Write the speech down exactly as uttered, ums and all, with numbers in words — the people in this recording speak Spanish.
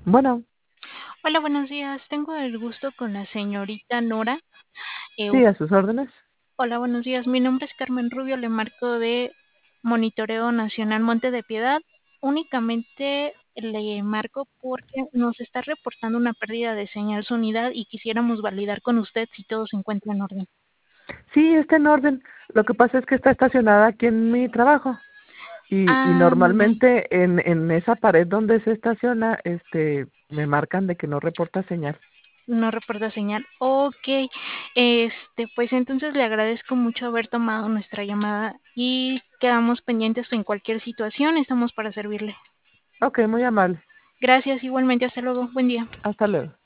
Bueno, Hola, buenos días. Tengo el gusto con la señorita Nora. Eh, sí, a sus órdenes. hola, buenos días. Mi nombre es Carmen Rubio. Le marco de Monitoreo Nacional Monte de Piedad. Únicamente le marco porque nos está reportando una pérdida de señal su unidad y quisiéramos validar con usted si todo se encuentra en orden. Sí, está en orden. Lo que pasa es que está estacionada aquí en mi trabajo y, y Ah, muy bien. normalmente en, en esa pared donde se estaciona, este, me marcan de que no reporta señal. No reporta señal. Ok. Este, pues entonces le agradezco mucho haber tomado nuestra llamada y quedamos pendientes en cualquier situación. Estamos para servirle. Ok, muy amable. Gracias, igualmente. Hasta luego. Buen día. Hasta luego.